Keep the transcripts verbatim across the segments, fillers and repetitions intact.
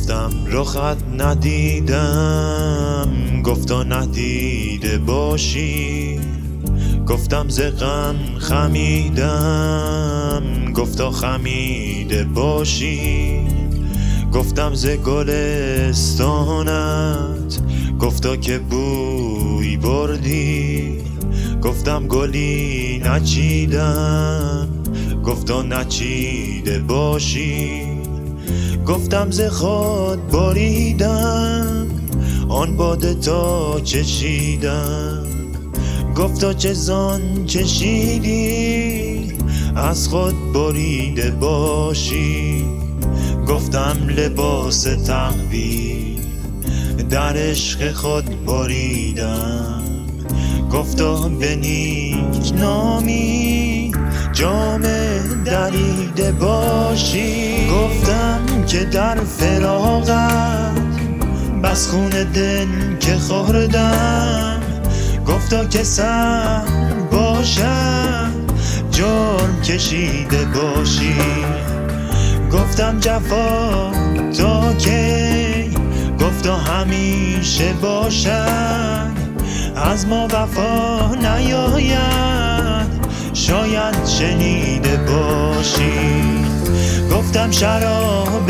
گفتم رخت ندیدم، گفتا ندیده باشی. گفتم ز غم خمیدم، گفتا خمیده باشی. گفتم ز گلستانت، گفتا که بوی بردی. گفتم گلی نچیدم، گفتا نچیده باشی. گفتم ز خود بریدم، آن باده تا چشیدم. گفتا چه زان چشیدی، از خود بریده باشی. گفتم لباس تقوی در عشق خود بریدم. گفتا به نیک نامی جام دریده باشی. گفتم که در فراقت بس خون دل که خوردم. گفتا که سر باشم جرم کشیده باشی. گفتم جفا تا کی، گفتا همیشه باشد. از ما وفا نیاید، شاید شنیده باشی. گفتم شراب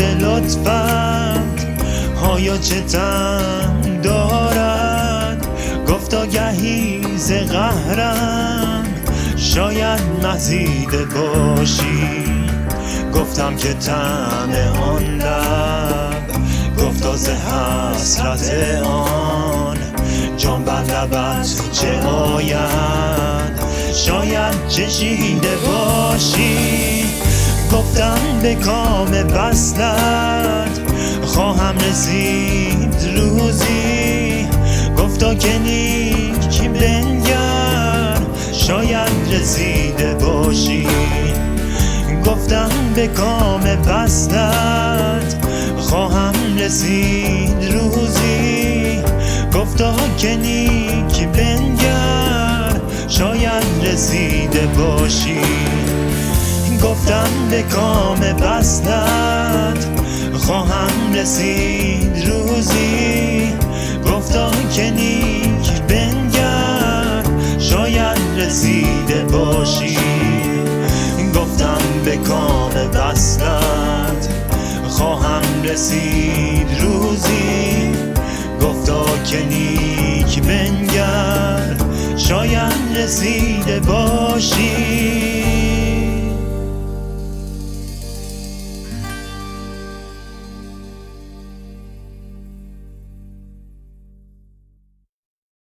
لطفت آیا چه طعم دارد. گفتا گهی ز قهرم شاید مزیده باشی. گفتم که طعم آن لب، گفتا ز حسرت آن جان بر لبت چه آید، شاید چشیده باشی. گفتم به کام وصلت خواهم رسید روزی. گفتا که نیک بنگر شاید رسیده باشی. گفتم به کام وصلت خواهم رسید روزی. گفتا که نیک بنگر شاید رسیده باشی. گفتم به کام وصلت خواهم رسید روزی. گفتا که نیک بنگر شاید رسیده باشی. گفتم به کام وصلت خواهم رسید روزی. گفتا که نیک بنگر شاید رسیده باشی.